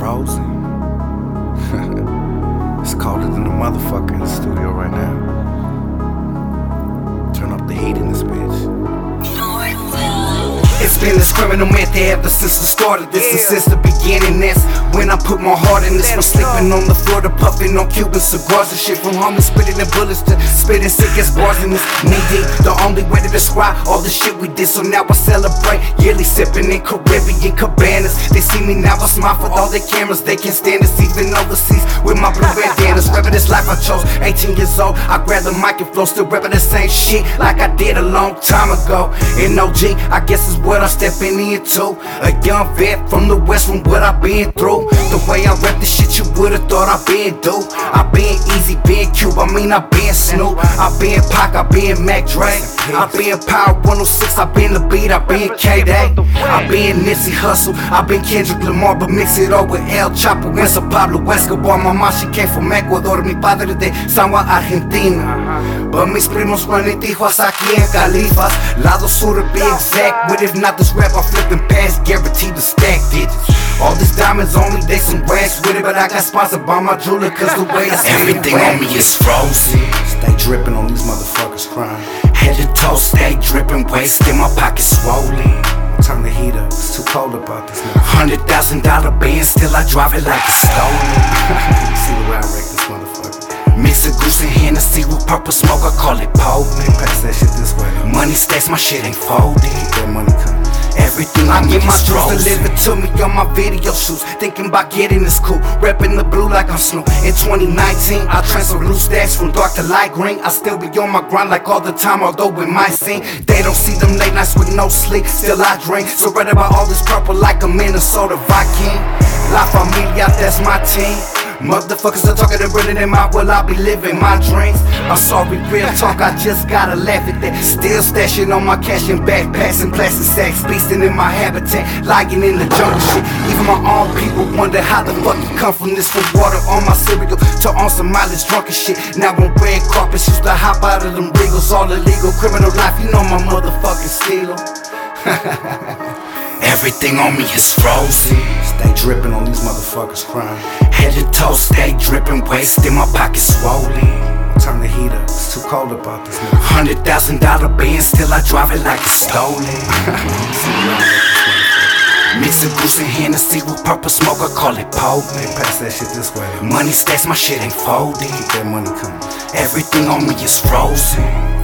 frozen. It's colder than a motherfucker in the studio right now. Turn up the heat in this bitch. It's been this criminal method ever since the start of this, and since the beginning. That's when I put my heart in this. From sleeping on the floor to puffing on Cuban cigars and shit. From homies spitting the bullets to spitting sick as bars in this knee deep. The only way to describe all the shit we did. So now I celebrate yearly sipping in Caribbean cabanas. They see me now, I smile for all their cameras. They can't stand us even overseas with my blue bandanas. Rapping this life I chose, 18 years old. I grabbed the mic and flow, still rapping the same shit like I did a long time ago. And OG, I guess is what I'm stepping into. A young vet from the west, from what I've been through. The way I rap this shit, you would've thought I been do. I been Easy, been Cube, I mean I been Snoop. I been Pac, I been Mac Dre. I been Power 106, I been The Beat, I been K-Day. I been Nipsey Hussle, I been Kendrick Lamar, but mix it all with El Chapo and some Pablo Escobar. Mamá, she came from Ecuador, mi padre de San Juan, Argentina. But mis primos running Tijuas aquí en Califas. Lado Sur to be exact, but if not this rap, I'm flipping past, guaranteed to stack digits. All these diamonds on me, they some rags with it, but I got sponsored by my jeweler, cause the way I everything on me is frozen. Stay dripping on these motherfuckers crying. Head to toe, stay dripping, waist in my pocket swollen. Turn the heat up, it's too cold about this now. $100,000 Benz, still I drive it like it's stolen. See the way I wreck this motherfucker. Mix a goose and Hennessy with purple smoke, I call it potent. Pass that shit this way. Money stacks, my shit ain't folded. That money coming. Everything I get my drugs delivered to me on my video shoots. Thinking about getting this cool, repping the blue like I'm Snoop. In 2019, I transfer loose stacks from dark to light green. I still be on my grind like all the time, although it might seem they don't see them late nights with no sleep. Still I drink, so right about all this purple like a Minnesota Viking. La Familia, that's my team. Motherfuckers are talking and running them out while I be living my dreams. I'm sorry, real talk, I just gotta laugh at that. Still stashing on my cash in backpacks and plastic sacks, beasting in my habitat, lying in the jungle shit. Even my own people wonder how the fuck you come from this. From water on my cereal to on some mileage drunk and shit. Now on red carpets, used to hop out of them Regals. All illegal, criminal life, you know my motherfucking stealer. Everything on me is frozen. Stay dripping on these motherfuckers crying. Head to toe, stay dripping, waist in my pocket swollen. Turn the heat up, it's too cold about this now. $100,000 Benz, still I drive it like it's stolen. Mix a goose and Hennessy with purple smoke, I call it potent. Pass that shit this way. Money stacks, my shit ain't folded. Keep that money coming. Everything on me is frozen.